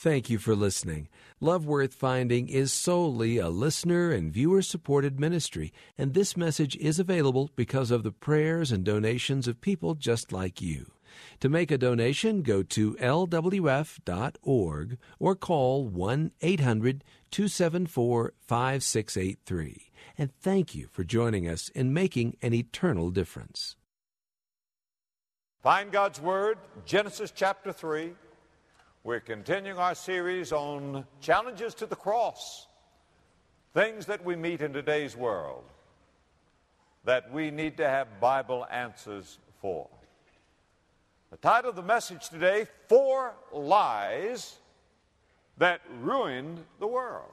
Thank you for listening. Love Worth Finding is solely a listener and viewer-supported ministry, and this message is available because of the prayers and donations of people just like you. To make a donation, go to lwf.org or call 1-800-274-5683. And thank you for joining us in making an eternal difference. Find God's Word, Genesis chapter 3. We're continuing our series on challenges to the cross, things that we meet in today's world that we need to have Bible answers for. The title of the message today, 4 Lies That Ruined the World.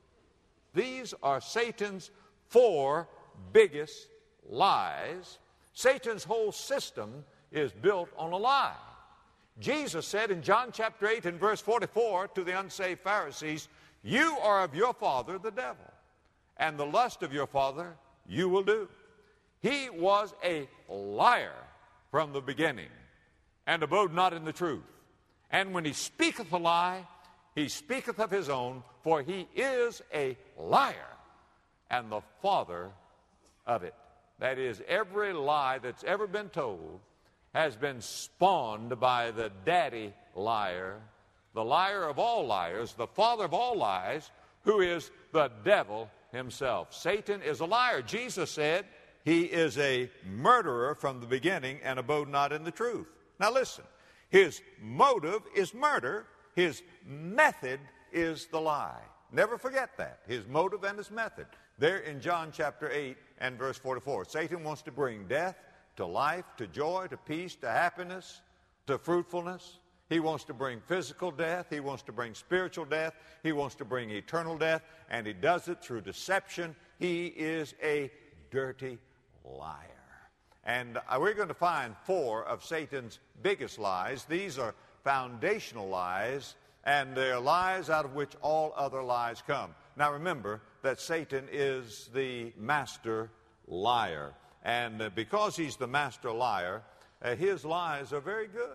These are Satan's 4 biggest lies. Satan's whole system is built on a lie. Jesus said in John chapter 8 and verse 44 to the unsaved Pharisees, "You are of your father the devil, and the lust of your father you will do." He was a liar from the beginning, and abode not in the truth. And when he speaketh a lie, he speaketh of his own, for he is a liar, and the father of it. That is, every lie that's ever been told has been spawned by the daddy liar, the liar of all liars, the father of all lies, who is the devil himself. Satan is a liar. Jesus said he is a murderer from the beginning and abode not in the truth. Now listen, his motive is murder, his method is the lie. Never forget that, his motive and his method. There in John chapter 8 and verse 44, Satan wants to bring death to life, to joy, to peace, to happiness, to fruitfulness. He wants to bring physical death. He wants to bring spiritual death. He wants to bring eternal death, and he does it through deception. He is a dirty liar. And we're going to find 4 of Satan's biggest lies. These are foundational lies, and they're lies out of which all other lies come. Now remember that Satan is the master liar. And because he's the master liar, his lies are very good.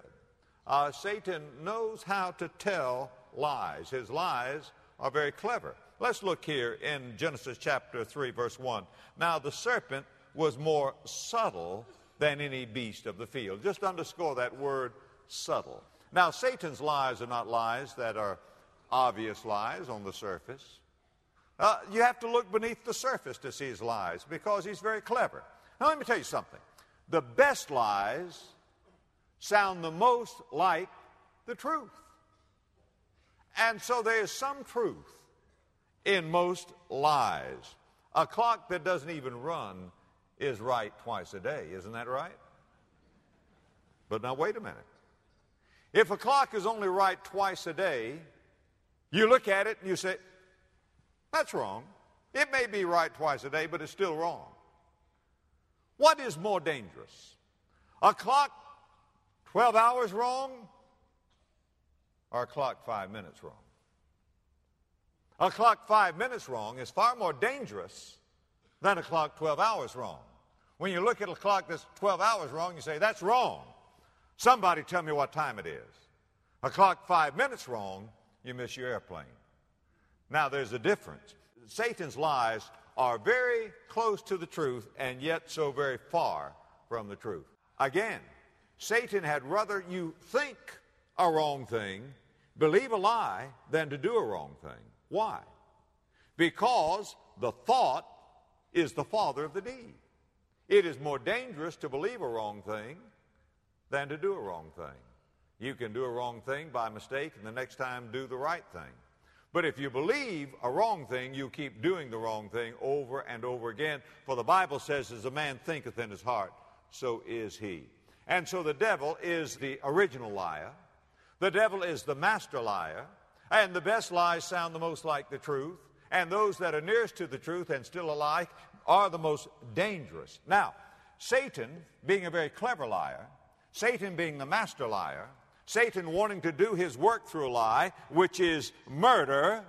Satan knows how to tell lies. His lies are very clever. Let's look here in Genesis chapter 3, verse 1. Now the serpent was more subtle than any beast of the field. Just underscore that word, subtle. Now Satan's lies are not lies that are obvious lies on the surface. You have to look beneath the surface to see his lies because he's very clever. Now, let me tell you something. The best lies sound the most like the truth. And so there is some truth in most lies. A clock that doesn't even run is right twice a day. Isn't that right? But now, wait a minute. If a clock is only right twice a day, you look at it and you say, that's wrong. It may be right twice a day, but it's still wrong. What is more dangerous? A clock 12 hours wrong or a clock 5 minutes wrong? A clock 5 minutes wrong is far more dangerous than a clock 12 hours wrong. When you look at a clock that's 12 hours wrong, you say, that's wrong. Somebody tell me what time it is. A clock 5 minutes wrong, you miss your airplane. Now there's a difference. Satan's lies are very close to the truth and yet so very far from the truth. Again, Satan had rather you think a wrong thing, believe a lie, than to do a wrong thing. Why? Because the thought is the father of the deed. It is more dangerous to believe a wrong thing than to do a wrong thing. You can do a wrong thing by mistake and the next time do the right thing. But if you believe a wrong thing, you keep doing the wrong thing over and over again. For the Bible says, as a man thinketh in his heart, so is he. And so the devil is the original liar. The devil is the master liar. And the best lies sound the most like the truth. And those that are nearest to the truth and still alike are the most dangerous. Now, Satan being a very clever liar, Satan being the master liar, Satan wanting to do his work through a lie, which is murder,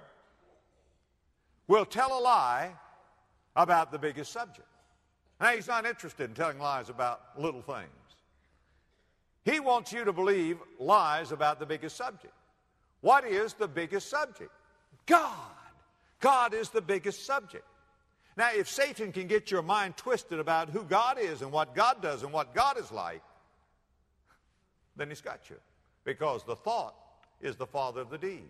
will tell a lie about the biggest subject. Now, he's not interested in telling lies about little things. He wants you to believe lies about the biggest subject. What is the biggest subject? God. God is the biggest subject. Now, if Satan can get your mind twisted about who God is and what God does and what God is like, then he's got you. Because the thought is the father of the deed.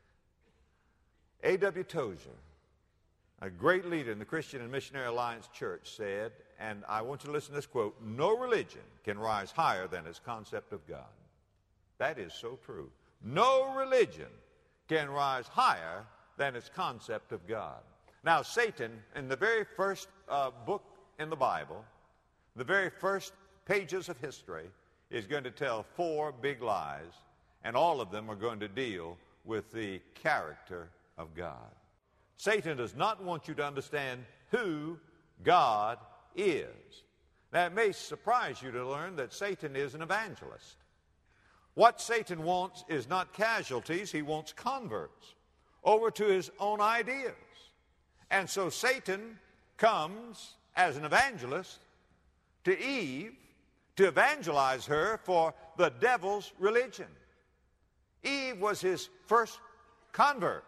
A.W. Tozer, a great leader in the Christian and Missionary Alliance Church, said, and I want you to listen to this quote, "No religion can rise higher than its concept of God." That is so true. No religion can rise higher than its concept of God. Now, Satan, in the very first book in the Bible, the very first pages of history, is going to tell 4 big lies, and all of them are going to deal with the character of God. Satan does not want you to understand who God is. Now, it may surprise you to learn that Satan is an evangelist. What Satan wants is not casualties, he wants converts over to his own ideas. And so Satan comes as an evangelist to Eve to evangelize her for the devil's religion. Eve was his first convert.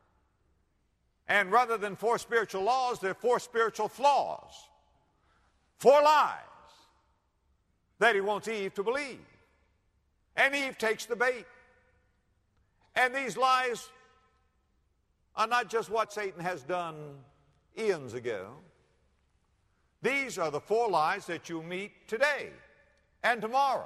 And rather than 4 spiritual laws, there are 4 spiritual flaws. 4 lies that he wants Eve to believe. And Eve takes the bait. And these lies are not just what Satan has done eons ago. These are the 4 lies that you'll meet today and tomorrow.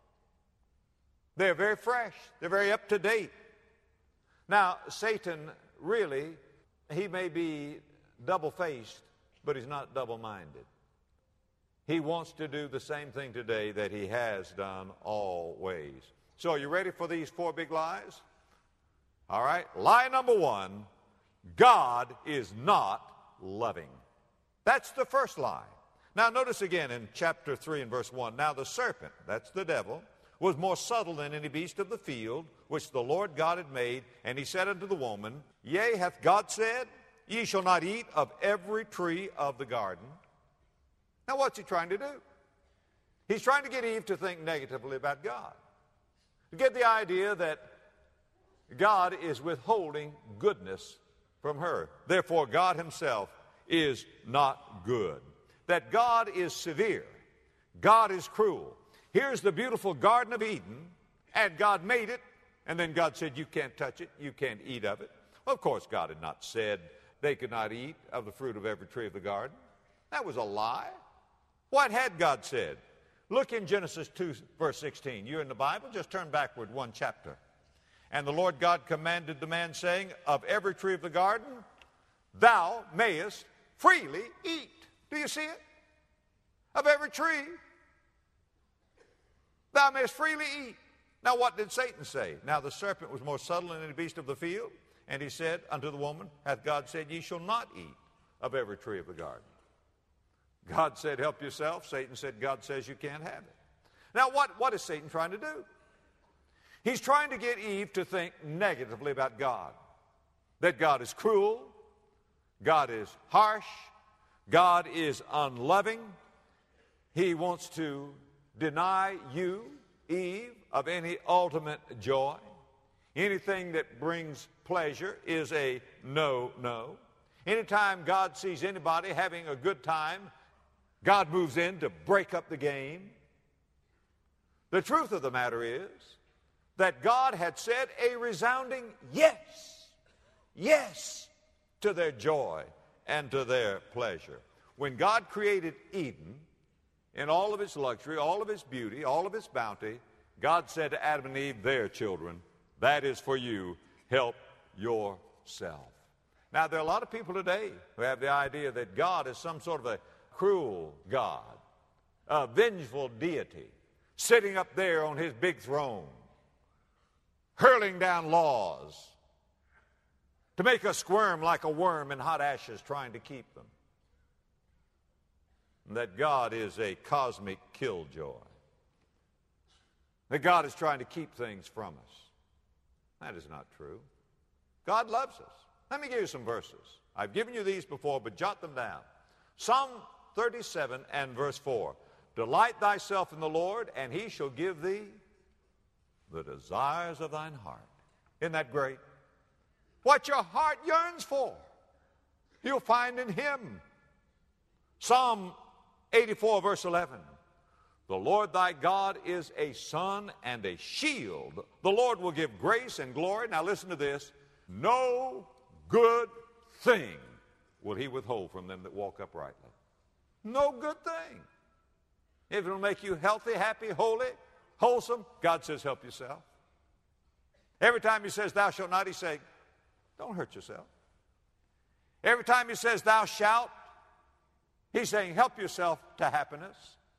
They're very fresh. They're very up to date. Now, Satan really, he may be double-faced, but he's not double-minded. He wants to do the same thing today that he has done always. So are you ready for these 4 big lies? All right. Lie number 1, God is not loving. That's the first lie. Now notice again in chapter 3 and verse 1. Now the serpent, that's the devil, was more subtle than any beast of the field, which the Lord God had made. And he said unto the woman, Yea, hath God said, Ye shall not eat of every tree of the garden. Now what's he trying to do? He's trying to get Eve to think negatively about God. To get the idea that God is withholding goodness from her. Therefore, God himself is not good. That God is severe. God is cruel. Here's the beautiful Garden of Eden, and God made it, and then God said, you can't touch it, you can't eat of it. Well, of course, God had not said they could not eat of the fruit of every tree of the garden. That was a lie. What had God said? Look in Genesis 2, verse 16. You're in the Bible, just turn backward 1 chapter. And the Lord God commanded the man, saying, Of every tree of the garden thou mayest freely eat. Do you see it? Of every tree thou mayest freely eat. Now what did Satan say? Now the serpent was more subtle than any beast of the field. And he said unto the woman, Hath God said, Ye shall not eat of every tree of the garden? God said, help yourself. Satan said, God says you can't have it. Now what is Satan trying to do? He's trying to get Eve to think negatively about God. That God is cruel, God is harsh, God is unloving. He wants to deny you, Eve, of any ultimate joy. Anything that brings pleasure is a no. Anytime God sees anybody having a good time, God moves in to break up the game. The truth of the matter is that God had said a resounding yes to their joy and to their pleasure. When God created Eden in all of its luxury, all of its beauty, all of its bounty, God said to Adam and Eve, there, children, that is for you. Help yourself. Now, there are a lot of people today who have the idea that God is some sort of a cruel God, a vengeful deity, sitting up there on his big throne, hurling down laws to make us squirm like a worm in hot ashes trying to keep them. And that God is a cosmic killjoy. That God is trying to keep things from us. That is not true. God loves us. Let me give you some verses. I've given you these before, but jot them down. Psalm 37 and verse 4. Delight thyself in the Lord, and he shall give thee the desires of thine heart. Isn't that great? What your heart yearns for, you'll find in Him. Psalm 84, verse 11. The Lord thy God is a sun and a shield. The Lord will give grace and glory. Now listen to this. No good thing will He withhold from them that walk uprightly. No good thing. If it'll make you healthy, happy, holy, wholesome, God says help yourself. Every time He says thou shalt not, He's saying don't hurt yourself. Every time He says thou shalt, He's saying help yourself to happiness.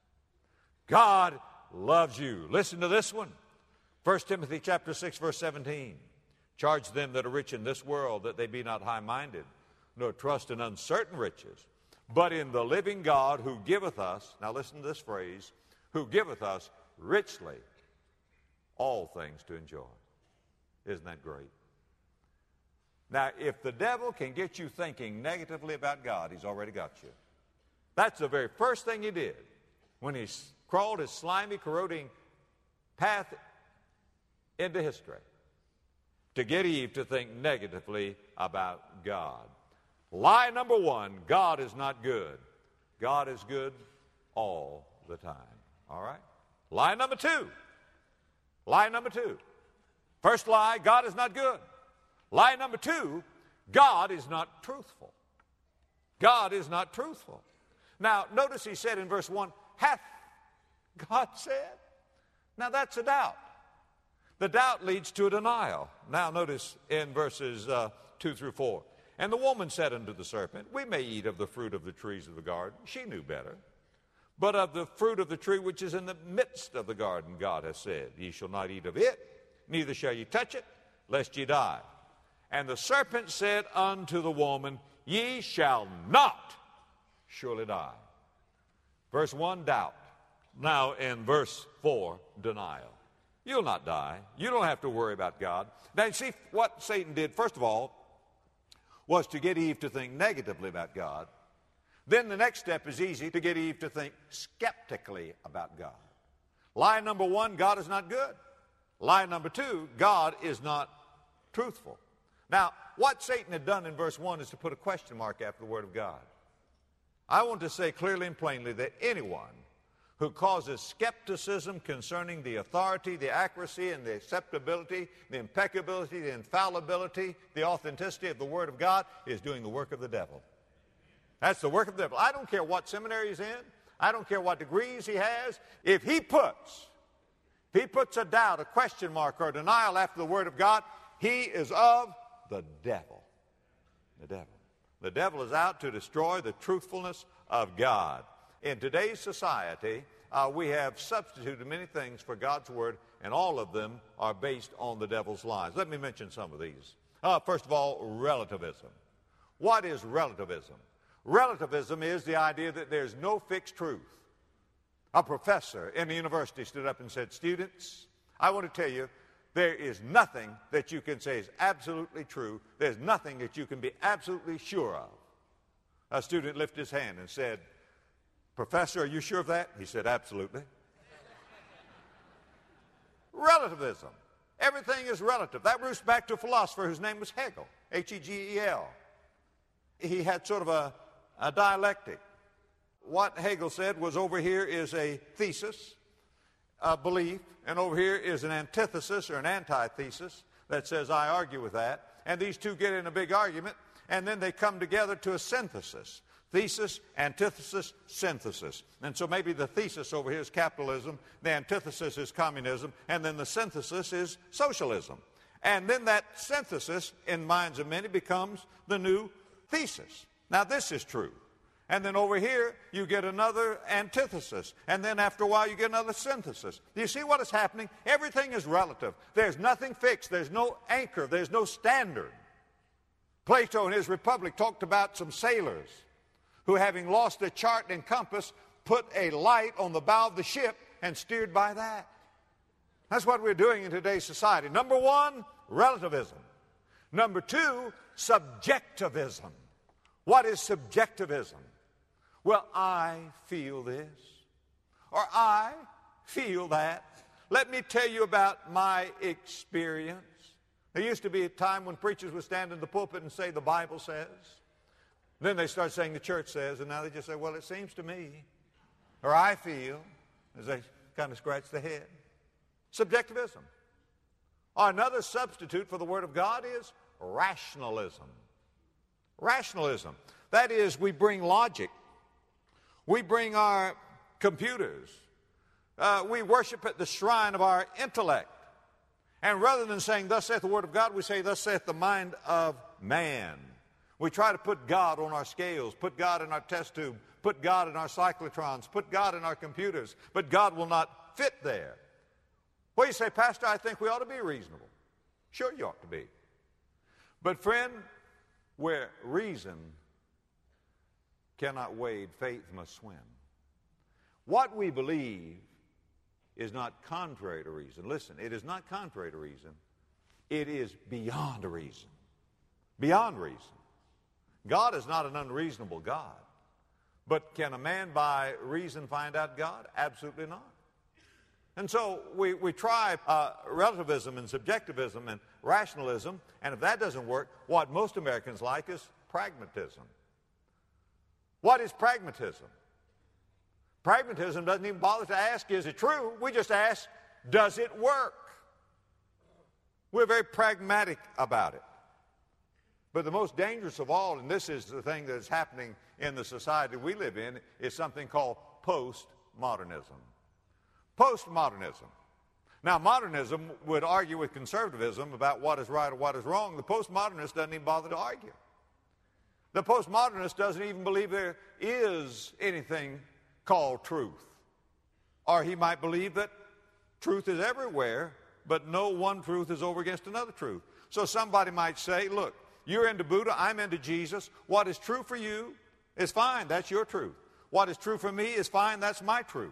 God loves you. Listen to this one. 1 Timothy chapter 6, verse 17. Charge them that are rich in this world that they be not high-minded, nor trust in uncertain riches, but in the living God who giveth us, now listen to this phrase, who giveth us richly all things to enjoy. Isn't that great? Now, if the devil can get you thinking negatively about God, he's already got you. That's the very first thing he did when he crawled his slimy, corroding path into history, to get Eve to think negatively about God. Lie number one, God is not good. God is good all the time. All right? Lie number two. Lie number two. First lie, God is not good. Lie number two, God is not truthful. God is not truthful. Now, notice he said in verse 1, hath God said? Now, that's a doubt. The doubt leads to a denial. Now, notice in verses 2 through 4. And the woman said unto the serpent, we may eat of the fruit of the trees of the garden. She knew better. But of the fruit of the tree which is in the midst of the garden, God has said, ye shall not eat of it, neither shall ye touch it, lest ye die. And the serpent said unto the woman, ye shall not surely die. Verse 1, doubt. Now in verse 4, denial. You'll not die. You don't have to worry about God. Now you see what Satan did, first of all, was to get Eve to think negatively about God. Then the next step is easy, to get Eve to think skeptically about God. Lie number one, God is not good. Lie number two, God is not truthful. Now, what Satan had done in verse 1 is to put a question mark after the Word of God. I want to say clearly and plainly that anyone who causes skepticism concerning the authority, the accuracy, and the acceptability, the impeccability, the infallibility, the authenticity of the Word of God is doing the work of the devil. That's the work of the devil. I don't care what seminary he's in. I don't care what degrees he has. If he puts a doubt, a question mark, or a denial after the Word of God, he is of the devil. The devil. The devil is out to destroy the truthfulness of God. In today's society, we have substituted many things for God's Word, and all of them are based on the devil's lies. Let me mention some of these. First of all, relativism. What is relativism? Relativism is the idea that there's no fixed truth. A professor in the university stood up and said, students, I want to tell you, there is nothing that you can say is absolutely true. There's nothing that you can be absolutely sure of. A student lifted his hand and said, Professor, are you sure of that? He said, absolutely. Relativism. Everything is relative. That roots back to a philosopher whose name was Hegel, H-E-G-E-L. He had sort of a dialectic. What Hegel said was over here is a thesis, a belief, and over here is an antithesis or an antithesis that says I argue with that. And these two get in a big argument, and then they come together to a synthesis. Thesis, antithesis, synthesis. And so maybe the thesis over here is capitalism, the antithesis is communism, and then the synthesis is socialism. And then that synthesis, in minds of many, becomes the new thesis. Now this is true. And then over here, you get another antithesis. And then after a while, you get another synthesis. Do you see what is happening? Everything is relative. There's nothing fixed. There's no anchor. There's no standard. Plato in his Republic talked about some sailors who, having lost a chart and compass, put a light on the bow of the ship and steered by that. That's what we're doing in today's society. Number one, relativism. Number two, subjectivism. What is subjectivism? Well, I feel this, or I feel that. Let me tell you about my experience. There used to be a time when preachers would stand in the pulpit and say, the Bible says. Then they start saying the church says, and now they just say, well, it seems to me, or I feel, as they kind of scratch the head. Subjectivism. Or another substitute for the Word of God is rationalism. Rationalism. That is, we bring logic. We bring our computers. We worship at the shrine of our intellect. And rather than saying, thus saith the Word of God, we say, thus saith the mind of man. We try to put God on our scales, put God in our test tube, put God in our cyclotrons, put God in our computers, but God will not fit there. Well, you say, Pastor, I think we ought to be reasonable. Sure, you ought to be. But friend, where reason cannot wade, faith must swim. What we believe is not contrary to reason. Listen, it is not contrary to reason. It is beyond reason. Beyond reason. God is not an unreasonable God. But can a man by reason find out God? Absolutely not. And so we try relativism and subjectivism and rationalism, and if that doesn't work, what most Americans like is pragmatism. What is pragmatism? Pragmatism doesn't even bother to ask, is it true? We just ask, does it work? We're very pragmatic about it. But the most dangerous of all, and this is the thing that is happening in the society we live in, is something called postmodernism. Postmodernism. Now, modernism would argue with conservatism about what is right or what is wrong. The postmodernist doesn't even bother to argue. The postmodernist doesn't even believe there is anything called truth. Or he might believe that truth is everywhere, but no one truth is over against another truth. So somebody might say, look, you're into Buddha, I'm into Jesus. What is true for you is fine, that's your truth. What is true for me is fine, that's my truth.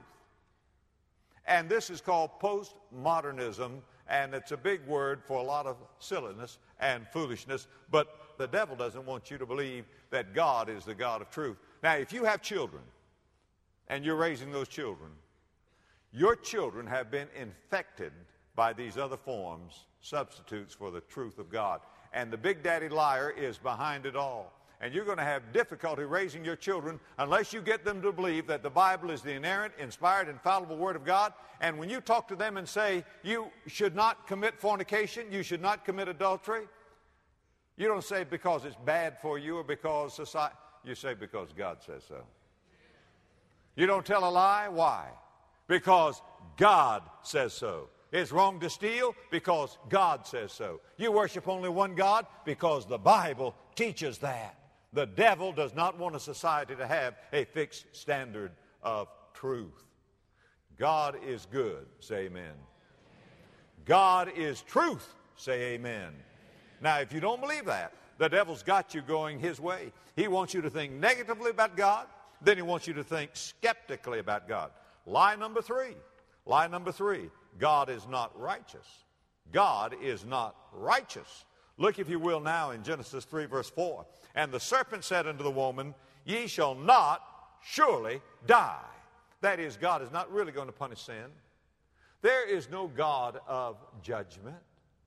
And this is called postmodernism, and it's a big word for a lot of silliness and foolishness, but the devil doesn't want you to believe that God is the God of truth. Now, if you have children, and you're raising those children, your children have been infected by these other forms, substitutes for the truth of God. And the big daddy liar is behind it all. And you're going to have difficulty raising your children unless you get them to believe that the Bible is the inerrant, inspired, infallible Word of God. And when you talk to them and say, you should not commit fornication, you should not commit adultery, you don't say because it's bad for you or because society, you say because God says so. You don't tell a lie. Why? Because God says so. It's wrong to steal because God says so. You worship only one God because the Bible teaches that. The devil does not want a society to have a fixed standard of truth. God is good. Say amen. God is truth. Say amen. Now, if you don't believe that, the devil's got you going his way. He wants you to think negatively about God. Then he wants you to think skeptically about God. Lie number three. Lie number three. God is not righteous. God is not righteous. Look, if you will, now in Genesis 3, verse 4. And the serpent said unto the woman, ye shall not surely die. That is, God is not really going to punish sin. There is no God of judgment.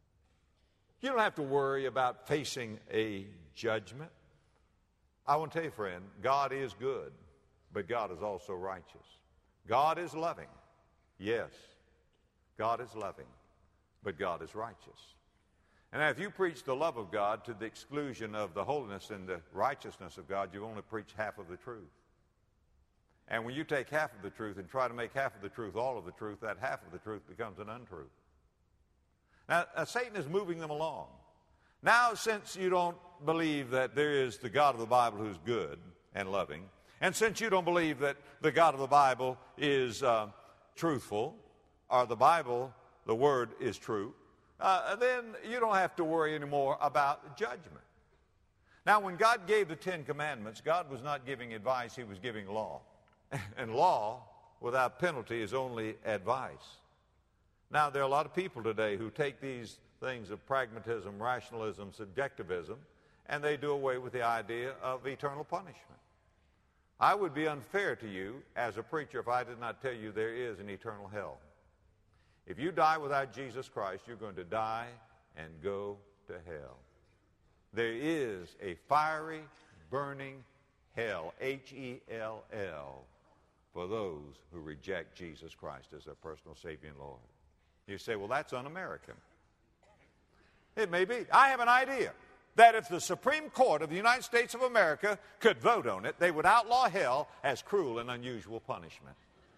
You don't have to worry about facing a judgment. I want to tell you, friend, God is good, but God is also righteous. God is loving. Yes, God is loving, but God is righteous. And now if you preach the love of God to the exclusion of the holiness and the righteousness of God, you only preach half of the truth. And when you take half of the truth and try to make half of the truth all of the truth, that half of the truth becomes an untruth. Now, Satan is moving them along. Now, since you don't believe that there is the God of the Bible who's good and loving, and since you don't believe that the God of the Bible is truthful, or the Bible, the Word, is true, then you don't have to worry anymore about judgment. Now, when God gave the Ten Commandments, God was not giving advice, He was giving law. And law without penalty is only advice. Now, there are a lot of people today who take these things of pragmatism, rationalism, subjectivism, and they do away with the idea of eternal punishment. I would be unfair to you as a preacher if I did not tell you there is an eternal hell. If you die without Jesus Christ, you're going to die and go to hell. There is a fiery, burning hell, H-E-L-L, for those who reject Jesus Christ as their personal Savior and Lord. You say, well, that's un-American. It may be. I have an idea that if the Supreme Court of the United States of America could vote on it, they would outlaw hell as cruel and unusual punishment.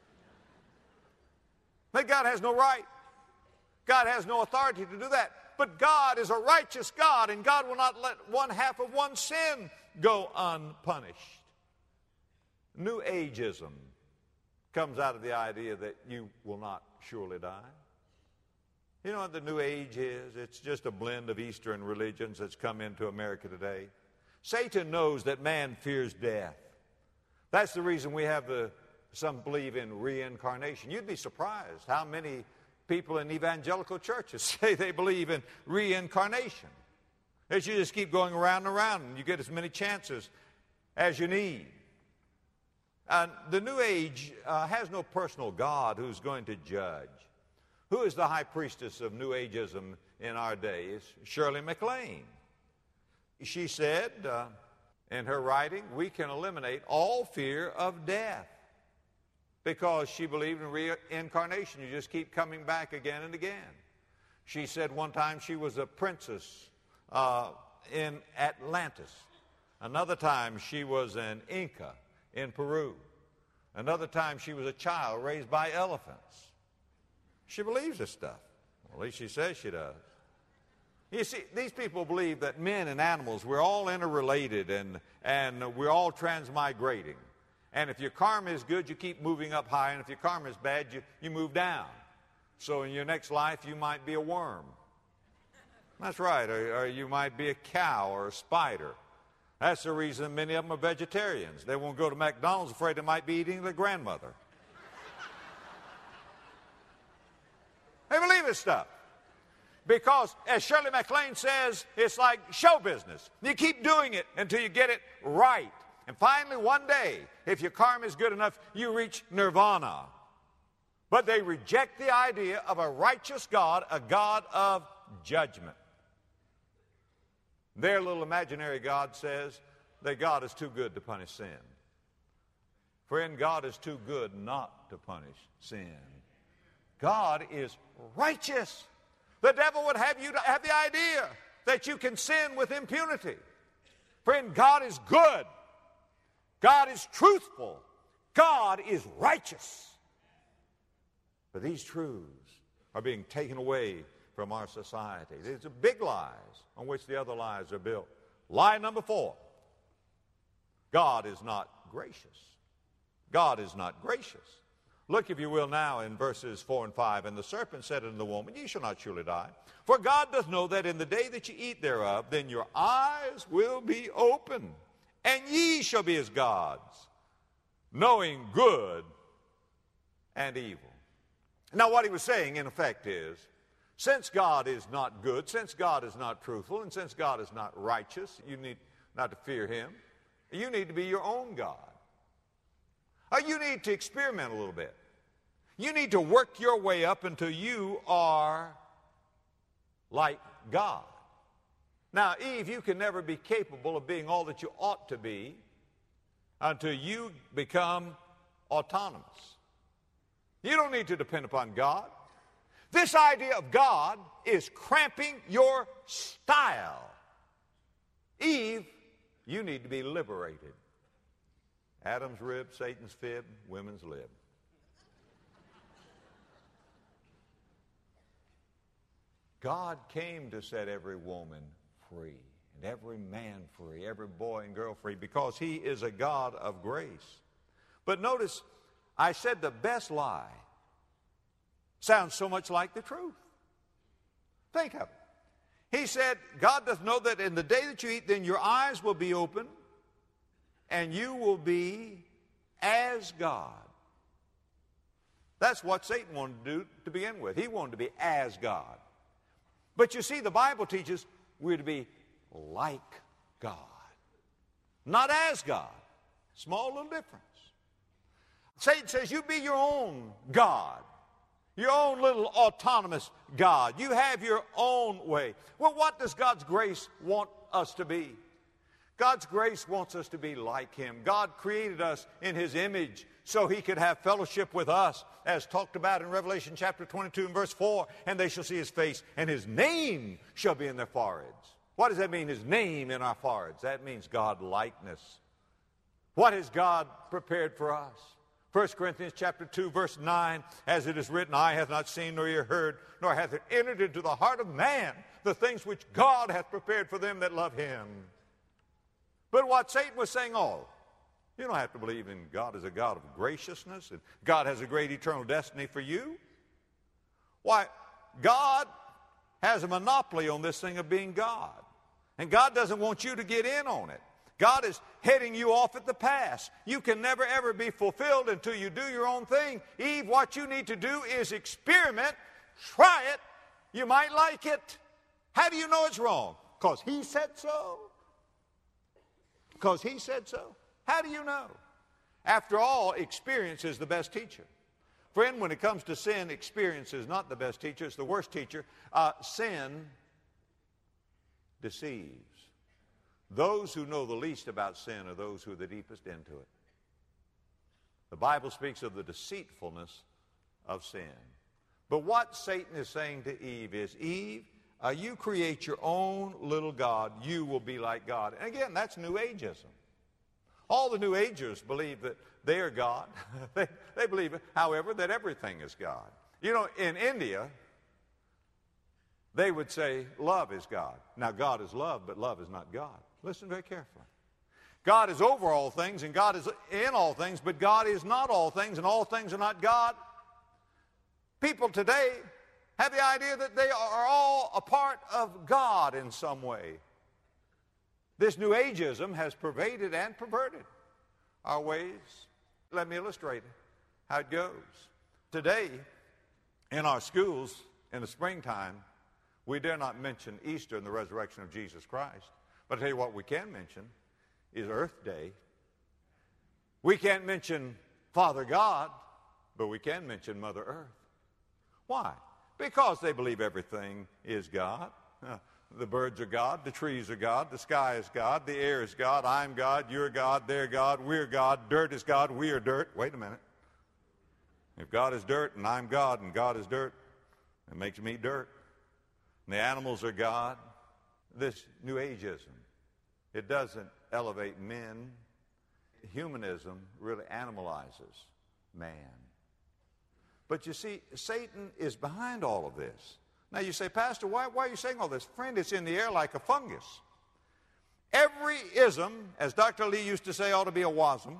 But God has no right. God has no authority to do that. But God is a righteous God, and God will not let one half of one sin go unpunished. New Ageism comes out of the idea that you will not surely die. You know what the New Age is? It's just a blend of Eastern religions that's come into America today. Satan knows that man fears death. That's the reason we have some believe in reincarnation. You'd be surprised how many people in evangelical churches say they believe in reincarnation. That you just keep going around and around and you get as many chances as you need. And the New Age has no personal God who's going to judge. Who is the high priestess of New Ageism in our day? It's Shirley MacLaine. She said in her writing, we can eliminate all fear of death. Because she believed in reincarnation. You just keep coming back again and again. She said one time she was a princess in Atlantis. Another time she was an Inca in Peru. Another time she was a child raised by elephants. She believes this stuff. Well, at least she says she does. You see, these people believe that men and animals, we're all interrelated and we're all transmigrating. And if your karma is good, you keep moving up high, and if your karma is bad, you move down. So in your next life, you might be a worm. That's right, or you might be a cow or a spider. That's the reason many of them are vegetarians. They won't go to McDonald's afraid they might be eating their grandmother. They believe this stuff. Because, as Shirley MacLaine says, it's like show business. You keep doing it until you get it right. And finally, one day, if your karma is good enough, you reach nirvana. But they reject the idea of a righteous God, a God of judgment. Their little imaginary God says that God is too good to punish sin. Friend, God is too good not to punish sin. God is righteous. The devil would have you to have the idea that you can sin with impunity. Friend, God is good. God is truthful. God is righteous. But these truths are being taken away from our society. These are big lies on which the other lies are built. Lie number 4. God is not gracious. God is not gracious. Look, if you will, now in verses 4 and 5. And the serpent said unto the woman, ye shall not surely die. For God doth know that in the day that ye eat thereof, then your eyes will be opened, and ye shall be as gods, knowing good and evil. Now what he was saying, in effect, is, since God is not good, since God is not truthful, and since God is not righteous, you need not to fear him. You need to be your own God. Or you need to experiment a little bit. You need to work your way up until you are like God. Now, Eve, you can never be capable of being all that you ought to be until you become autonomous. You don't need to depend upon God. This idea of God is cramping your style. Eve, you need to be liberated. Adam's rib, Satan's fib, women's lib. God came to set every woman free, and every man free, every boy and girl free, because he is a God of grace. But notice, I said the best lie sounds so much like the truth. Think of it. He said, God doth know that in the day that you eat, then your eyes will be open, and you will be as God. That's what Satan wanted to do to begin with. He wanted to be as God. But you see, the Bible teaches we're to be like God, not as God. Small little difference. Satan says, you be your own God. your own little autonomous God. You have your own way. Well, what does God's grace want us to be? God's grace wants us to be like Him. God created us in His image so He could have fellowship with us, as talked about in Revelation chapter 22 and verse 4, and they shall see His face, and His name shall be in their foreheads. What does that mean, His name in our foreheads? That means God-likeness. What has God prepared for us? 1 Corinthians chapter 2, verse 9, as it is written, eye hath not seen, nor ear heard, nor hath it entered into the heart of man the things which God hath prepared for them that love Him. But what Satan was saying, you don't have to believe in God as a God of graciousness, and God has a great eternal destiny for you. Why, God has a monopoly on this thing of being God, and God doesn't want you to get in on it. God is heading you off at the pass. You can never, ever be fulfilled until you do your own thing. Eve, what you need to do is experiment, try it. You might like it. How do you know it's wrong? Because He said so. Because He said so. How do you know? After all, experience is the best teacher. Friend, when it comes to sin, experience is not the best teacher. It's the worst teacher. Sin deceives. Those who know the least about sin are those who are the deepest into it. The Bible speaks of the deceitfulness of sin. But what Satan is saying to Eve is, Eve, you create your own little God, you will be like God. And again, that's New Ageism. All the New Agers believe that they are God. They believe, however, that everything is God. You know, in India, they would say love is God. Now, God is love, but love is not God. Listen very carefully. God is over all things, and God is in all things, but God is not all things, and all things are not God. People today have the idea that they are all a part of God in some way. This New Ageism has pervaded and perverted our ways. Let me illustrate how it goes. Today, in our schools, in the springtime, we dare not mention Easter and the resurrection of Jesus Christ. But I'll tell you what we can mention is Earth Day. We can't mention Father God, but we can mention Mother Earth. Why? Because they believe everything is God. The birds are God, the trees are God, the sky is God, the air is God, I'm God, you're God, they're God, we're God, dirt is God, we are dirt. Wait a minute. If God is dirt and I'm God and God is dirt, it makes me dirt. And the animals are God. This New Ageism, it doesn't elevate men. Humanism really animalizes man. But you see, Satan is behind all of this. Now you say, Pastor, why are you saying all this? Friend, it's in the air like a fungus. Every ism, as Dr. Lee used to say, ought to be a wasm.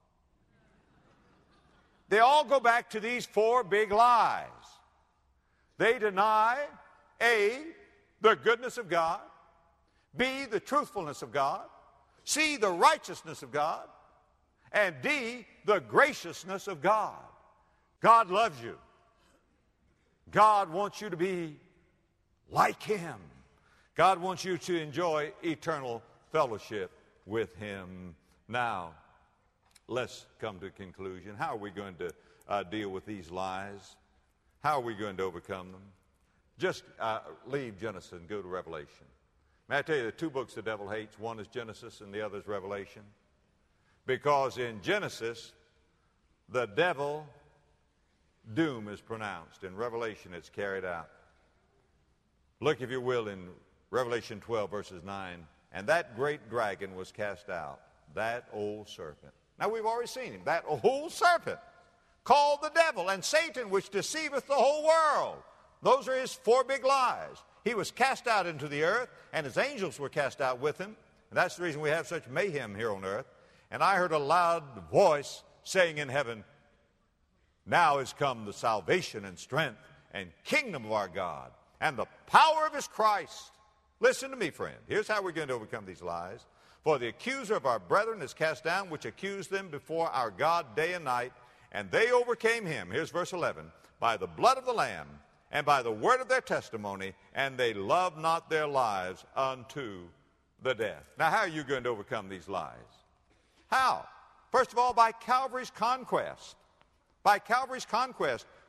They all go back to these four big lies. They deny, A, the goodness of God, B, the truthfulness of God, C, the righteousness of God, and D, the graciousness of God. God loves you. God wants you to be like Him. God wants you to enjoy eternal fellowship with Him. Now, let's come to a conclusion. How are we going to deal with these lies? How are we going to overcome them? Just leave Genesis and go to Revelation. May I tell you, the two books the devil hates. One is Genesis and the other is Revelation. Because in Genesis, the devil doom is pronounced. In Revelation, it's carried out. Look, if you will, in Revelation 12, verses 9. And that great dragon was cast out, that old serpent. Now, we've already seen him. That old serpent, called the devil and Satan, which deceiveth the whole world. Those are his four big lies. He was cast out into the earth, and his angels were cast out with him. And that's the reason we have such mayhem here on earth. And I heard a loud voice saying in heaven, now is come the salvation and strength and kingdom of our God and the power of His Christ. Listen to me, friend. Here's how we're going to overcome these lies. For the accuser of our brethren is cast down, which accused them before our God day and night, and they overcame him. Here's verse 11. By the blood of the Lamb and by the word of their testimony, and they loved not their lives unto the death. Now, how are you going to overcome these lies? How? First of all, by Calvary's conquest. By Calvary's conquest.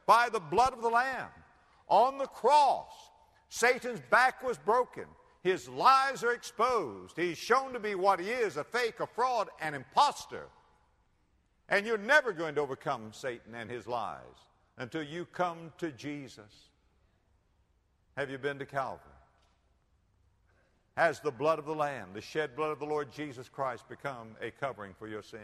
by the blood of the Lamb. On the cross, Satan's back was broken. His lies are exposed. He's shown to be what he is, a fake, a fraud, an imposter. And you're never going to overcome Satan and his lies until you come to Jesus. Have you been to Calvary? Has the blood of the Lamb, the shed blood of the Lord Jesus Christ, become a covering for your sin?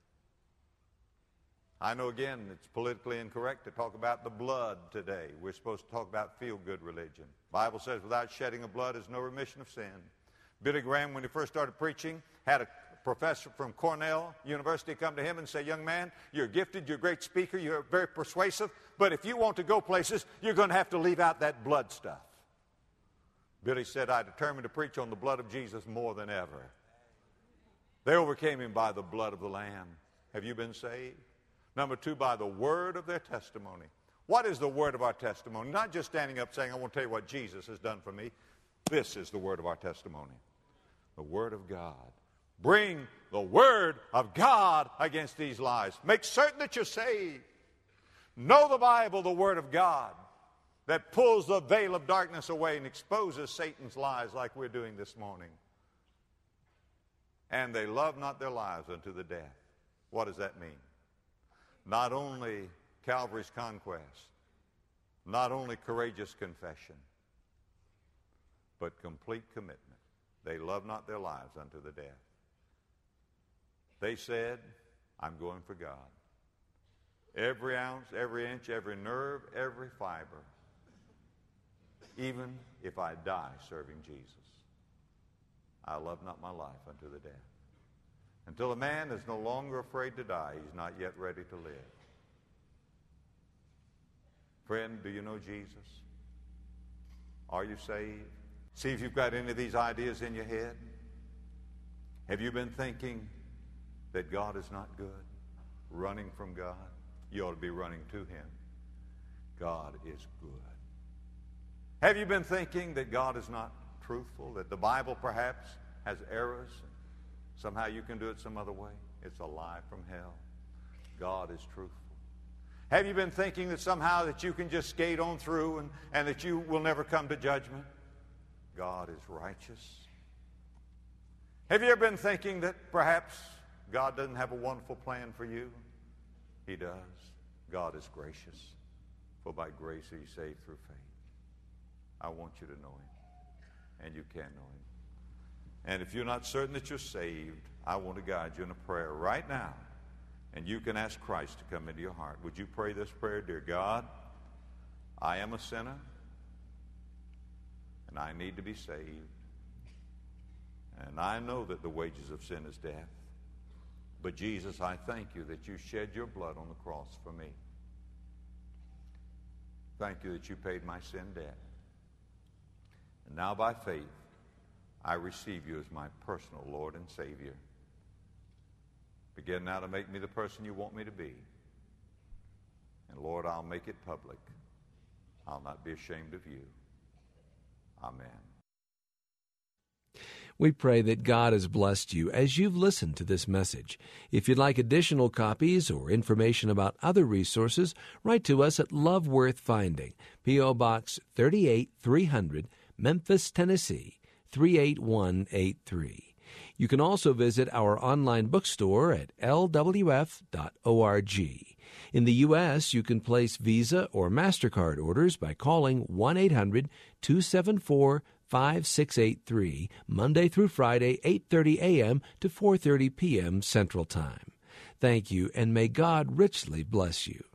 I know, again, it's politically incorrect to talk about the blood today. We're supposed to talk about feel-good religion. The Bible says without shedding of blood is no remission of sin. Billy Graham, when he first started preaching, had a professor from Cornell University come to him and say, young man, you're gifted, you're a great speaker, you're very persuasive, but if you want to go places, you're going to have to leave out that blood stuff. Billy said, I determined to preach on the blood of Jesus more than ever. They overcame him by the blood of the Lamb. Have you been saved? Number two, by the word of their testimony. What is the word of our testimony? Not just standing up saying, I want to tell you what Jesus has done for me. This is the word of our testimony. The word of God. Bring the word of God against these lies. Make certain that you're saved. Know the Bible, the word of God, that pulls the veil of darkness away and exposes Satan's lies like we're doing this morning. And they love not their lives unto the death. What does that mean? Not only Calvary's conquest, not only courageous confession, but complete commitment. They love not their lives unto the death. They said, I'm going for God. Every ounce, every inch, every nerve, every fiber. Even if I die serving Jesus, I love not my life unto the death. Until a man is no longer afraid to die, he's not yet ready to live. Friend, do you know Jesus? Are you saved? See if you've got any of these ideas in your head. Have you been thinking that God is not good? Running from God? You ought to be running to Him. God is good. Have you been thinking that God is not truthful? That the Bible perhaps has errors? Somehow you can do it some other way? It's a lie from hell. God is truthful. Have you been thinking that somehow that you can just skate on through and that you will never come to judgment? God is righteous. Have you ever been thinking that perhaps God doesn't have a wonderful plan for you? He does. God is gracious. For by grace are you saved through faith. I want you to know Him. And you can know Him. And if you're not certain that you're saved, I want to guide you in a prayer right now. And you can ask Christ to come into your heart. Would you pray this prayer? Dear God, I am a sinner, and I need to be saved. And I know that the wages of sin is death. But Jesus, I thank you that you shed your blood on the cross for me. Thank you that you paid my sin debt. And now by faith, I receive you as my personal Lord and Savior. Begin now to make me the person you want me to be. And Lord, I'll make it public. I'll not be ashamed of you. Amen. We pray that God has blessed you as you've listened to this message. If you'd like additional copies or information about other resources, write to us at Love Worth Finding, P.O. Box 38300, Memphis, Tennessee 38183. You can also visit our online bookstore at lwf.org. In the U.S., you can place Visa or MasterCard orders by calling 1-800-274-5683, Monday through Friday, 8:30 a.m. to 4:30 p.m. Central Time. Thank you, and may God richly bless you.